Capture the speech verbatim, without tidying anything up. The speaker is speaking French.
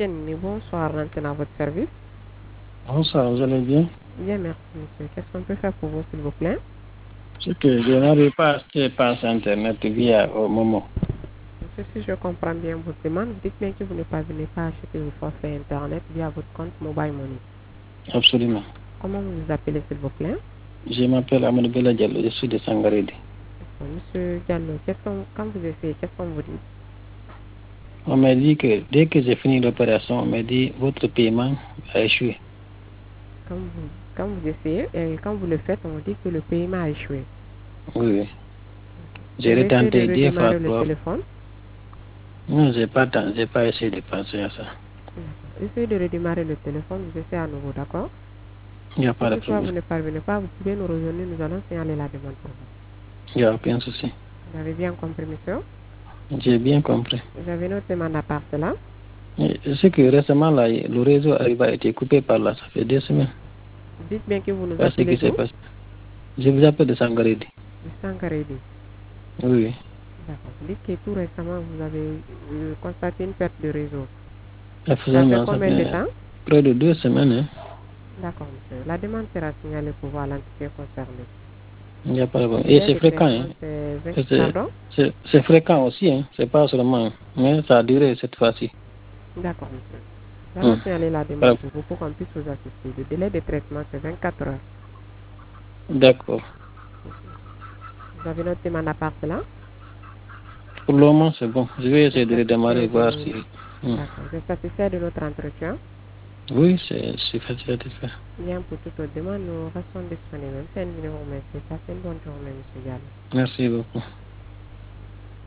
Tienne, bonsoir, Lanterne à votre service. Bonsoir, vous allez bien? Bien, merci, monsieur. Qu'est-ce qu'on peut faire pour vous, s'il vous plaît? C'est que je n'arrive pas à acheter passe Internet via au moment. Monsieur, si je comprends bien votre demande, vous dites bien que vous ne parvenez pas à acheter le forfait Internet via votre compte Mobile Money. Absolument. Comment vous vous appelez, s'il vous plaît? Je m'appelle Amadou Bella Diallo, je suis de Sangaredi. Monsieur Diallo, qu'est-ce qu'on, quand vous essayez, qu'est-ce qu'on vous dit? On m'a dit que dès que j'ai fini l'opération, on m'a dit votre paiement a échoué. Quand vous, quand vous essayez et quand vous le faites, on vous dit que le paiement a échoué. Oui, oui. Vous J'ai avez essayé de retenté deux fois, redémarrer le trois. téléphone? Non, j'ai pas, j'ai pas essayé de penser à ça. Essayez de redémarrer le téléphone, vous essayez à nouveau, d'accord? Il n'y a Si pas de toutefois problème. vous ne parvenez pas, vous pouvez nous rejoindre, nous allons signaler la demande pour vous. Il n'y a aucun souci. Vous avez bien compris, monsieur? J'ai bien compris. Vous avez notre demande à part cela? C'est que récemment, là, le réseau arrive a été coupé par là, ça fait deux semaines. Dites bien que vous nous C'est ce appelez qui s'est d'où? passé. Je vous appelle de Sangaredi. Du Sangaredi. Oui, oui. D'accord. Vous dites que tout récemment, vous avez euh, constaté une perte de réseau. Ça fait Absolument, ça combien de fait temps? près de deux semaines. Hein. D'accord, monsieur. La demande sera signalée pour voir l'entité concernée. Il n'y a pas de problème. Le Et délai c'est de fréquent. traitement, Hein. c'est vingt... C'est, Pardon? c'est, c'est fréquent aussi. Hein. C'est pas seulement. Mais ça a duré cette fois-ci. D'accord, monsieur. Nous allons Hum. signaler la demande Voilà. pour vous pour qu'on puisse vous assister. Le délai de traitement, c'est vingt-quatre heures. D'accord. Vous avez notre demande à part cela? Pour le moment, c'est bon. Je vais Vous êtes essayer de redémarrer, satisfait voir de... si. Hum. D'accord. Vous êtes satisfait de notre entretien? Oui, c'est suffisant de faire. Bien, pour toute autre demande, nous restons disponibles. C'est un numéro, merci. Passez une bonne journée, monsieur Diallo. Merci beaucoup.